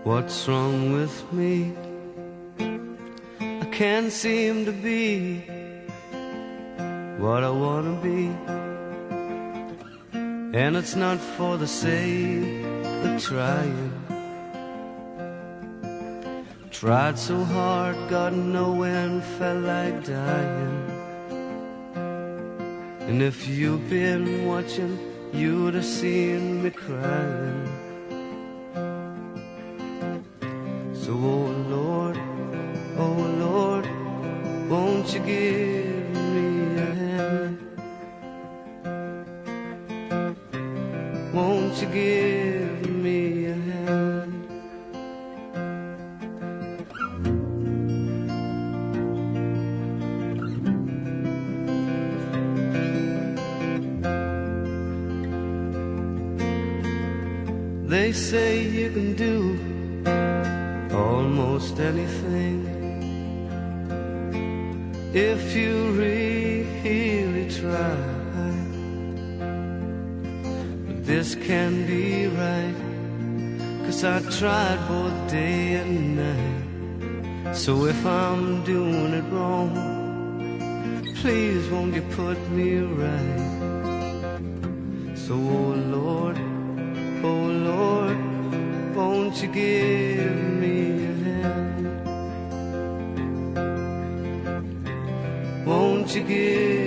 What's wrong with me? I can't seem to be what I wanna be, and it's not for the sake of trying. Tried so hard, got nowhere and felt like dying. And if you've been watching, you'd have seen me crying. So oh Lord, won't you give me a hand? Won't you give me a hand? They say you can do almost anything if you really try. But this can't be right, 'cause I tried both day and night. So if I'm doing it wrong, please won't you put me right? So oh Lord, won't you give me a hand? Won't you give